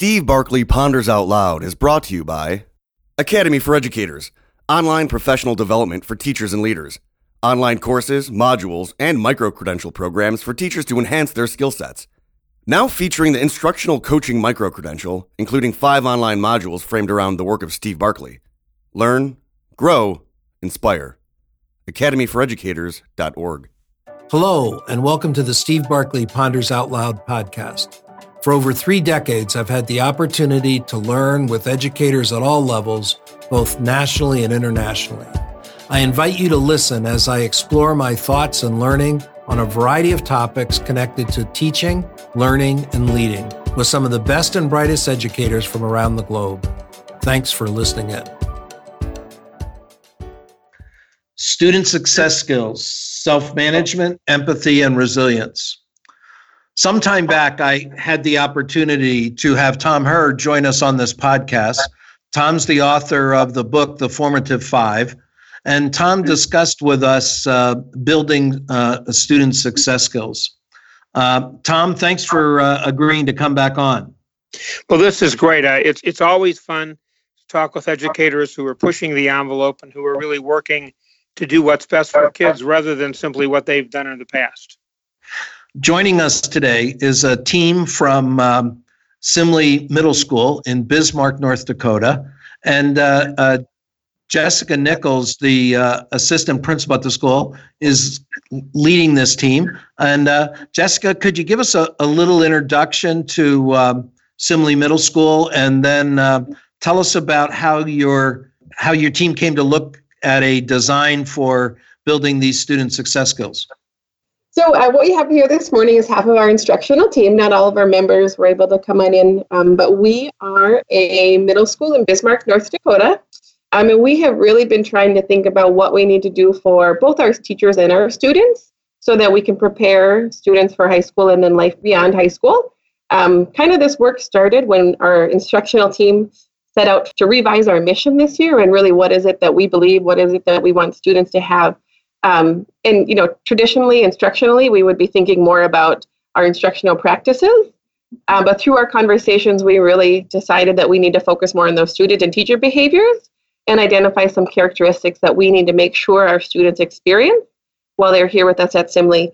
Steve Barkley Ponders Out Loud is brought to you by Academy for Educators, online professional development for teachers and leaders, online courses, modules, and micro-credential programs for teachers to enhance their skill sets. Now featuring the Instructional Coaching Micro-Credential, including 5 online modules framed around the work of Steve Barkley. Learn, grow, inspire. academyforeducators.org. Hello, and welcome to the Steve Barkley Ponders Out Loud podcast. For over 3 decades, I've had the opportunity to learn with educators at all levels, both nationally and internationally. I invite you to listen as I explore my thoughts and learning on a variety of topics connected to teaching, learning, and leading with some of the best and brightest educators from around the globe. Thanks for listening in. Student success skills, self-management, empathy, and resilience. Some time back, I had the opportunity to have Tom Hurd join us on this podcast. Tom's the author of the book, The Formative 5, and Tom discussed with us building student success skills. Tom, thanks for agreeing to come back on. Well, this is great. It's always fun to talk with educators who are pushing the envelope and who are really working to do what's best for kids rather than simply what they've done in the past. Joining us today is a team from Simley Middle School in Bismarck, North Dakota, and Jessica Nichols, the assistant principal at the school, is leading this team. And Jessica, could you give us a little introduction to Simley Middle School, and then tell us about how your team came to look at a design for building these student success skills? So what we have here this morning is half of our instructional team. Not all of our members were able to come on in, but we are a middle school in Bismarck, North Dakota. And we have really been trying to think about what we need to do for both our teachers and our students so that we can prepare students for high school and then life beyond high school. Kind of this work started when our instructional team set out to revise our mission this year and really what is it that we believe, what is it that we want students to have. And, traditionally, instructionally, we would be thinking more about our instructional practices. But through our conversations, we really decided that we need to focus more on those student and teacher behaviors and identify some characteristics that we need to make sure our students experience while they're here with us at Simley.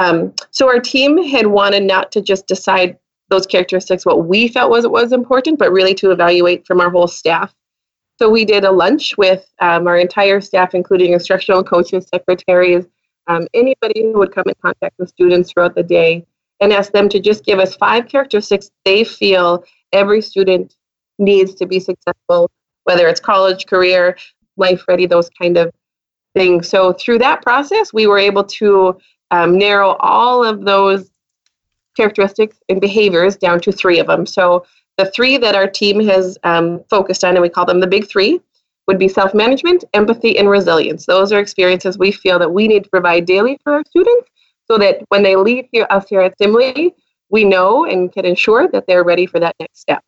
So our team had wanted not to just decide those characteristics, what we felt was important, but really to evaluate from our whole staff. So we did a lunch with our entire staff, including instructional coaches, secretaries, anybody who would come in contact with students throughout the day, and asked them to just give us 5 characteristics they feel every student needs to be successful, whether it's college, career, life ready, those kind of things. So through that process, we were able to narrow all of those characteristics and behaviors down to 3 of them. So the 3 that our team has focused on, and we call them the big 3, would be self-management, empathy, and resilience. Those are experiences we feel that we need to provide daily for our students so that when they leave us here at Simley, we know and can ensure that they're ready for that next step.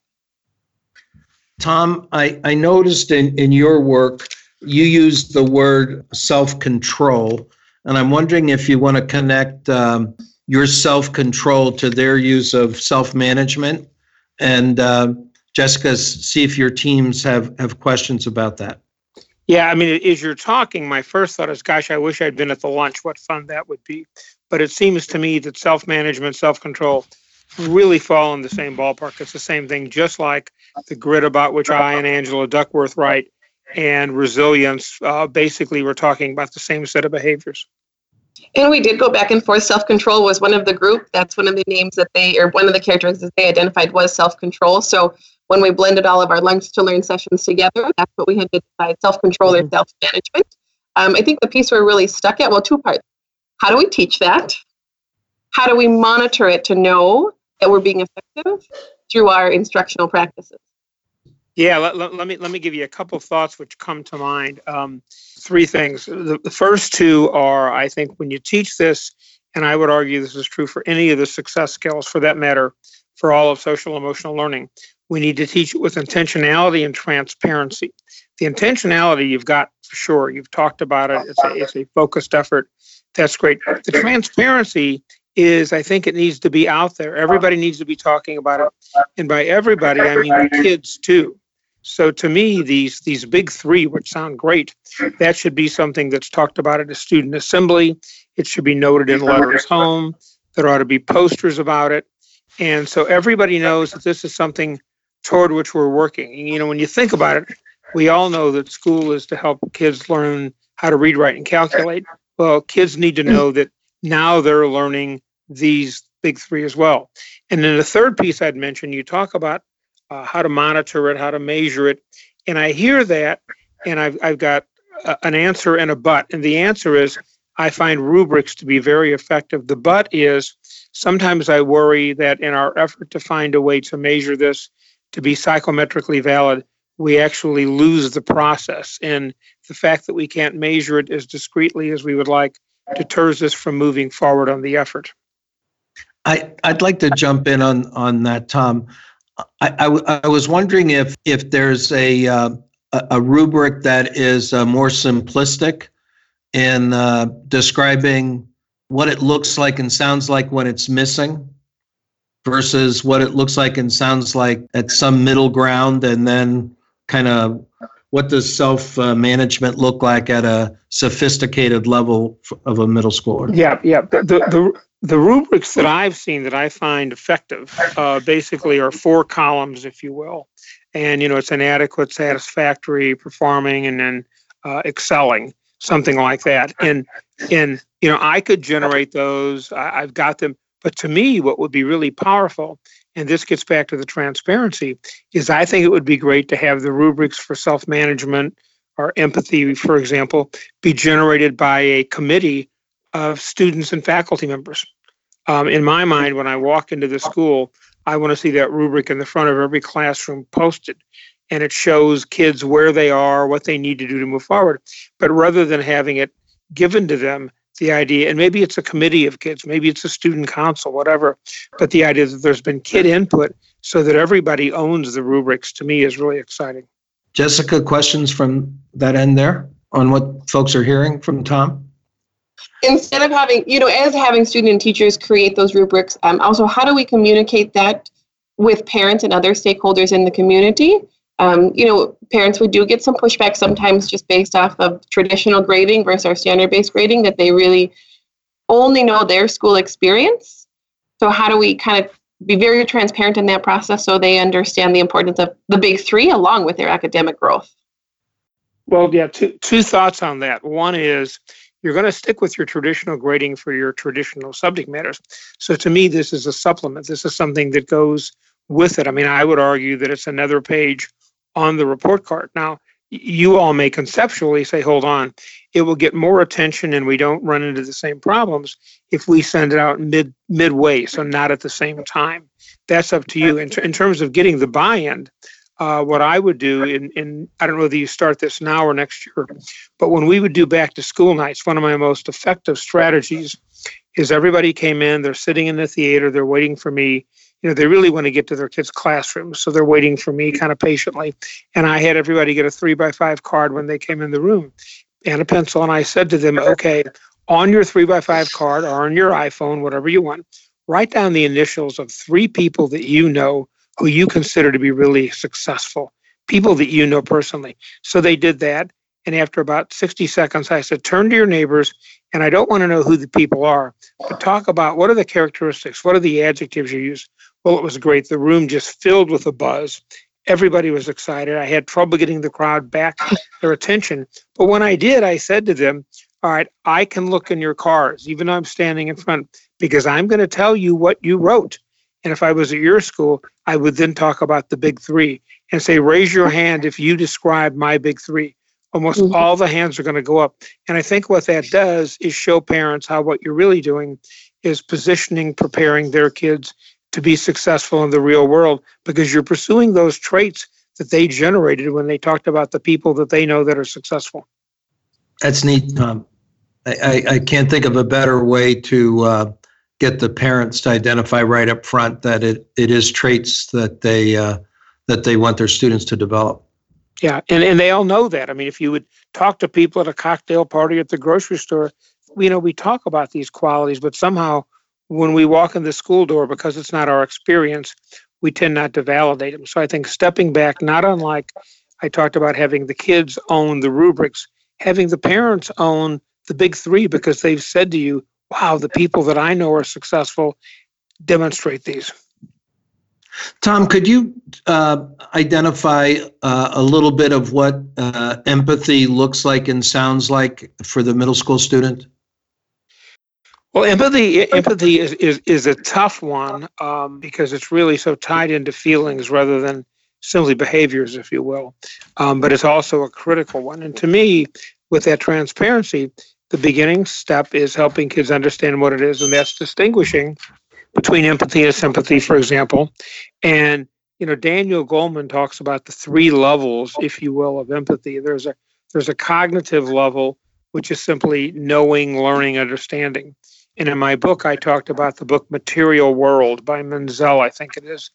Tom, I noticed in your work, you used the word self-control, and I'm wondering if you want to connect your self-control to their use of self-management. And Jessica, see if your teams have questions about that. Yeah, I mean, as you're talking, my first thought is, gosh, I wish I'd been at the lunch. What fun that would be. But it seems to me that self-management, self-control really fall in the same ballpark. It's the same thing, just like the grit about which I and Angela Duckworth write, and resilience. Basically, we're talking about the same set of behaviors. And we did go back and forth. Self-control was one of the group. That's one of the names one of the characteristics they identified was self-control. So when we blended all of our Lunch to Learn sessions together, that's what we had to decide, self-control or self-management. I think the piece we're really stuck at, 2 parts. How do we teach that? How do we monitor it to know that we're being effective through our instructional practices? Yeah, let me give you a couple of thoughts which come to mind. 3 things. The first 2 are, I think, when you teach this, and I would argue this is true for any of the success skills, for that matter, for all of social emotional learning, we need to teach it with intentionality and transparency. The intentionality you've got for sure. You've talked about it. It's a focused effort. That's great. The transparency is I think it needs to be out there. Everybody needs to be talking about it. And by everybody, I mean the kids too. So to me, these big three, which sound great, that should be something that's talked about at a student assembly. It should be noted in letters home. There ought to be posters about it. And so everybody knows that this is something toward which we're working. You know, when you think about it, we all know that school is to help kids learn how to read, write, and calculate. Well, kids need to know that now they're learning these big three as well. And then the third piece I'd mention, you talk about how to monitor it, how to measure it. And I hear that, and I've got an answer and a but. And the answer is, I find rubrics to be very effective. The but is, sometimes I worry that in our effort to find a way to measure this to be psychometrically valid, we actually lose the process. And the fact that we can't measure it as discreetly as we would like deters us from moving forward on the effort. I'd like to jump in on that, Tom. I was wondering if there's a rubric that is more simplistic in describing what it looks like and sounds like when it's missing versus what it looks like and sounds like at some middle ground, and then kind of what does self-management look like at a sophisticated level of a middle schooler? Yeah. The rubrics that I've seen that I find effective basically are 4 columns, if you will. And, it's inadequate, satisfactory, performing, and then excelling, something like that. And I could generate those. I've got them. But to me, what would be really powerful, and this gets back to the transparency, is I think it would be great to have the rubrics for self-management or empathy, for example, be generated by a committee of students and faculty members. In my mind, when I walk into the school, I want to see that rubric in the front of every classroom posted. And it shows kids where they are, what they need to do to move forward. But rather than having it given to them, the idea, and maybe it's a committee of kids, maybe it's a student council, whatever, but the idea that there's been kid input so that everybody owns the rubrics, to me, is really exciting. Jessica, questions from that end there on what folks are hearing from Tom? Instead of having, as having student and teachers create those rubrics, also, how do we communicate that with parents and other stakeholders in the community? Parents, we do get some pushback sometimes just based off of traditional grading versus our standard-based grading, that they really only know their school experience. So how do we kind of be very transparent in that process so they understand the importance of the big three along with their academic growth? Well, yeah, two thoughts on that. One is, you're going to stick with your traditional grading for your traditional subject matters. So to me, this is a supplement. This is something that goes with it. I mean, I would argue that it's another page on the report card. Now, you all may conceptually say, hold on, it will get more attention and we don't run into the same problems if we send it out midway, so not at the same time. That's up to you. In terms of getting the buy-in, what I would do, in I don't know whether you start this now or next year, but when we would do back to school nights, one of my most effective strategies is everybody came in, they're sitting in the theater, they're waiting for me. They really want to get to their kids' classrooms, so they're waiting for me kind of patiently. And I had everybody get a 3x5 card when they came in the room and a pencil. And I said to them, okay, on your 3x5 card or on your iPhone, whatever you want, write down the initials of 3 people that you know who you consider to be really successful, people that you know personally. So they did that. And after about 60 seconds, I said, turn to your neighbors, and I don't want to know who the people are, but talk about what are the characteristics, what are the adjectives you use. Well, it was great. The room just filled with a buzz. Everybody was excited. I had trouble getting the crowd back their attention. But when I did, I said to them, all right, I can look in your cars, even though I'm standing in front, because I'm going to tell you what you wrote. And if I was at your school, I would then talk about the big three and say, raise your hand if you describe my big three. Almost all the hands are going to go up. And I think what that does is show parents how what you're really doing is positioning, preparing their kids to be successful in the real world, because you're pursuing those traits that they generated when they talked about the people that they know that are successful. That's neat, Tom. I can't think of a better way to get the parents to identify right up front that it is traits that they want their students to develop. Yeah, and they all know that. I mean, if you would talk to people at a cocktail party at the grocery store, we talk about these qualities, but somehow when we walk in the school door, because it's not our experience, we tend not to validate them. So I think stepping back, not unlike I talked about having the kids own the rubrics, having the parents own the big three, because they've said to you, wow, the people that I know are successful demonstrate these. Tom, could you identify a little bit of what empathy looks like and sounds like for the middle school student? Well, empathy is a tough one because it's really so tied into feelings rather than simply behaviors, if you will. But it's also a critical one. And to me, with that transparency, the beginning step is helping kids understand what it is, and that's distinguishing between empathy and sympathy, for example. And, Daniel Goleman talks about the three levels, if you will, of empathy. There's a cognitive level, which is simply knowing, learning, understanding. And in my book, I talked about the book Material World by Menzel, I think it is,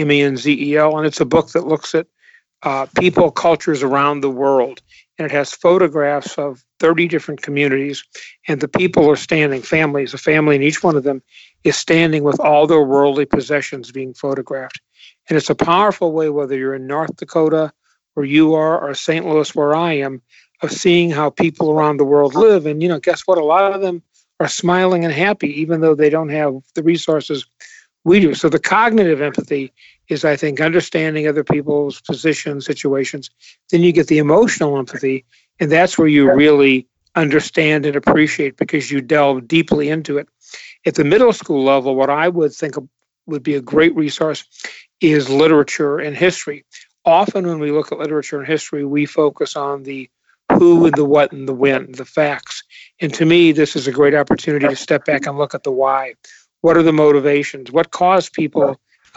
Menzel. And it's a book that looks at people, cultures around the world. And it has photographs of 30 different communities. And the people are standing, families, a family in each one of them is standing with all their worldly possessions being photographed. And it's a powerful way, whether you're in North Dakota, where you are, or St. Louis, where I am, of seeing how people around the world live. And, guess what? A lot of them are smiling and happy, even though they don't have the resources we do. So the cognitive empathy is, I think, understanding other people's positions, situations. Then you get the emotional empathy, and that's where you really understand and appreciate because you delve deeply into it. At the middle school level, what I would think would be a great resource is literature and history. Often when we look at literature and history, we focus on the who and the what and the when, the facts. And to me, this is a great opportunity to step back and look at the why. What are the motivations? What caused people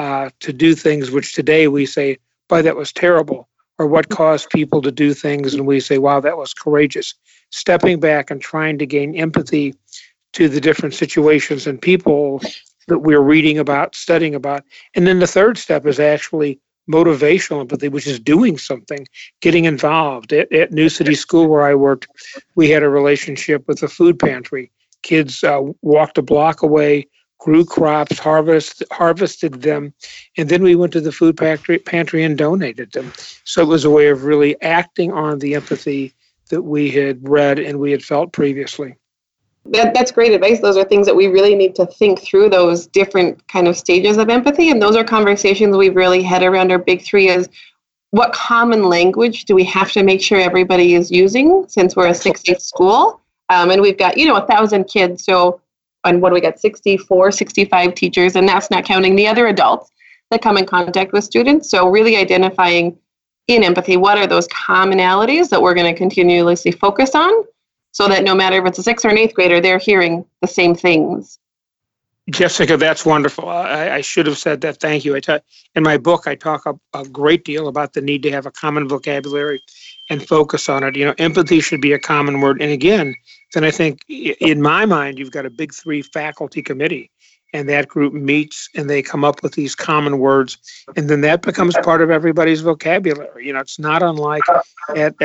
to do things which today we say, boy, that was terrible? Or what caused people to do things and we say, wow, that was courageous? Stepping back and trying to gain empathy to the different situations and people that we're reading about, studying about. And then the third step is actually motivational empathy, which is doing something, getting involved. At New City School, where I worked, we had a relationship with a food pantry. Kids walked a block away, grew crops, harvested them, and then we went to the food pantry and donated them. So it was a way of really acting on the empathy that we had read and we had felt previously. That's great advice. Those are things that we really need to think through, those different kind of stages of empathy. And those are conversations we've really had around our big three is what common language do we have to make sure everybody is using since we're a 6-8 school? And we've got, 1,000 kids. So, and what do we got? 64, 65 teachers, and that's not counting the other adults that come in contact with students. So really identifying in empathy, what are those commonalities that we're going to continuously focus on? So that no matter if it's a 6th or an 8th grader, they're hearing the same things. Jessica, that's wonderful. I should have said that. Thank you. In my book, I talk a great deal about the need to have a common vocabulary and focus on it. Empathy should be a common word. And again, then I think in my mind, you've got a big three faculty committee, and that group meets and they come up with these common words. And then that becomes part of everybody's vocabulary. It's not unlike at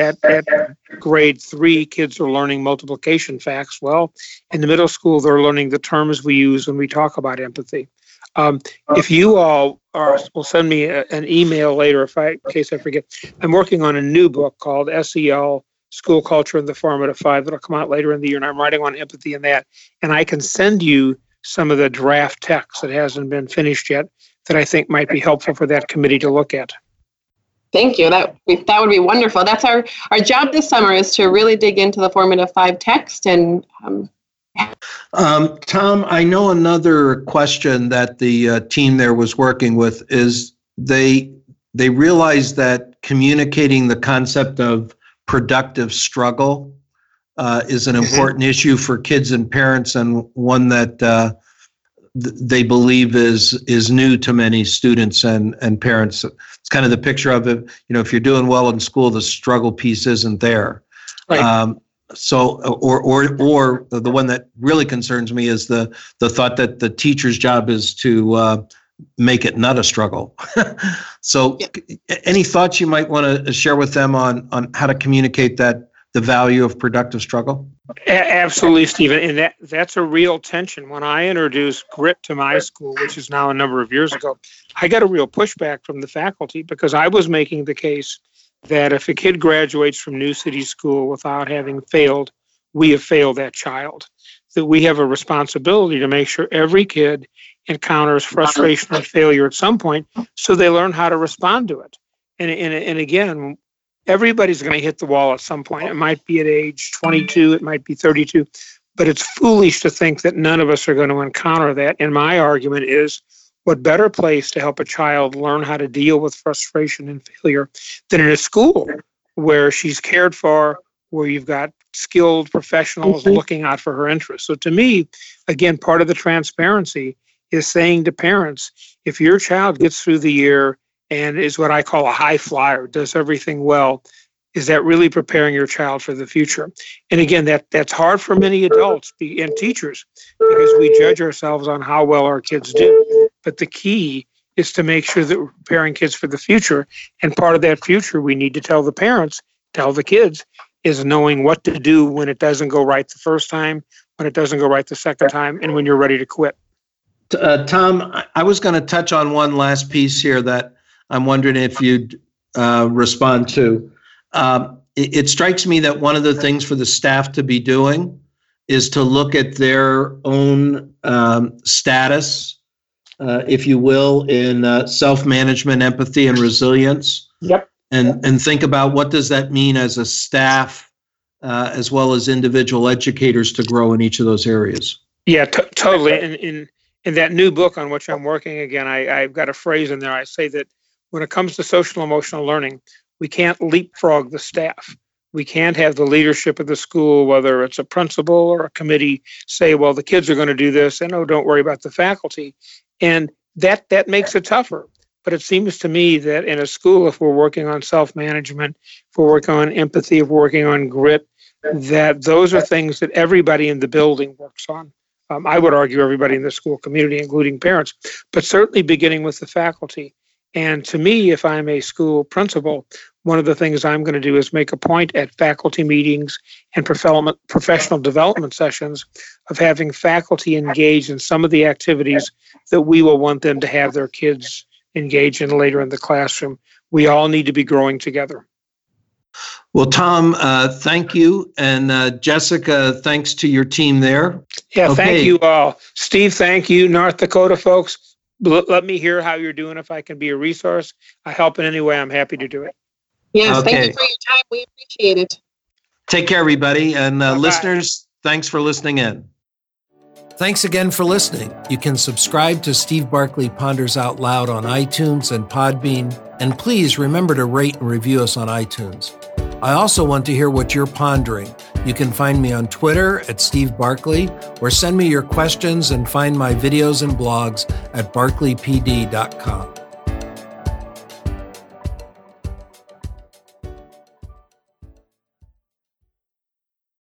grade 3, kids are learning multiplication facts. Well, in the middle school, they're learning the terms we use when we talk about empathy. If you all will send me an email later, in case I forget, I'm working on a new book called SEL, School Culture and the Formative 5, that'll come out later in the year, and I'm writing on empathy in that. And I can send you some of the draft text that hasn't been finished yet that I think might be helpful for that committee to look at. Thank you. That would be wonderful. That's our job this summer, is to really dig into the Formative 5 text. And Tom, I know another question that the team there was working with is they realized that communicating the concept of productive struggle is an important issue for kids and parents, and one that they believe is new to many students and parents. It's kind of the picture of it. If you're doing well in school, the struggle piece isn't there. Right. So, or the one that really concerns me is the thought that the teacher's job is to make it not a struggle. So, any thoughts you might want to share with them on how to communicate that the value of productive struggle? Absolutely, Stephen. And that's a real tension. When I introduced grit to my school, which is now a number of years ago, I got a real pushback from the faculty because I was making the case that if a kid graduates from New City School without having failed, we have failed that child. That we have a responsibility to make sure every kid encounters frustration or failure at some point so they learn how to respond to it. And again, everybody's going to hit the wall at some point. It might be at age 22, it might be 32, but it's foolish to think that none of us are going to encounter that. And my argument is, what better place to help a child learn how to deal with frustration and failure than in a school where she's cared for, where you've got skilled professionals looking out for her interests. So to me, again, part of the transparency is saying to parents, if your child gets through the year and is what I call a high flyer, does everything well, is that really preparing your child for the future? And again, that's hard for many adults and teachers because we judge ourselves on how well our kids do. But the key is to make sure that we're preparing kids for the future. And part of that future, we need to tell the parents, tell the kids, is knowing what to do when it doesn't go right the first time, when it doesn't go right the second time, and when you're ready to quit. Tom, I was going to touch on one last piece here that I'm wondering if you'd respond to. It strikes me that one of the things for the staff to be doing is to look at their own status, if you will, in self-management, empathy, and resilience. Yep. And think about what does that mean as a staff, as well as individual educators to grow in each of those areas. Yeah, totally. In that new book on which I'm working, again, I've got a phrase in there. I say that when it comes to social emotional learning, we can't leapfrog the staff. We can't have the leadership of the school, whether it's a principal or a committee, say, well, the kids are going to do this, and oh, don't worry about the faculty. And that makes it tougher. But it seems to me that in a school, if we're working on self-management, if we're working on empathy, if we're working on grit, that those are things that everybody in the building works on. I would argue everybody in the school community, including parents, but certainly beginning with the faculty. And to me, if I'm a school principal, one of the things I'm going to do is make a point at faculty meetings and professional development sessions of having faculty engage in some of the activities that we will want them to have their kids engage in later in the classroom. We all need to be growing together. Well, Tom, thank you. And Jessica, thanks to your team there. Yeah, okay. Thank you all. Steve, thank you. North Dakota folks, let me hear how you're doing. If I can be a resource, I help in any way, I'm happy to do it. Yes, okay. Thank you for your time. We appreciate it. Take care, everybody. And listeners, thanks for listening in. Thanks again for listening. You can subscribe to Steve Barkley Ponders Out Loud on iTunes and Podbean. And please remember to rate and review us on iTunes. I also want to hear what you're pondering. You can find me on Twitter at Steve Barkley, or send me your questions and find my videos and blogs at barkleypd.com.